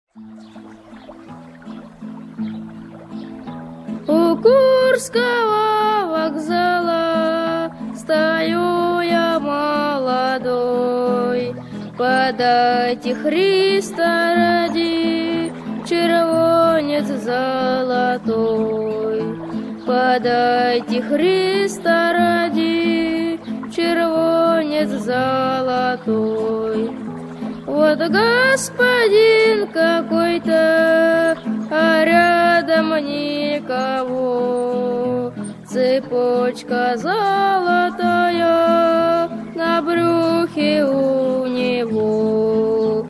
У Курского вокзала стою я молодой. Подайте Христа ради червонец золотой. Подайте Христа ради червонец золотой. Вот господин какой-то, а рядом никого. Цепочка золотая на брюхе у него.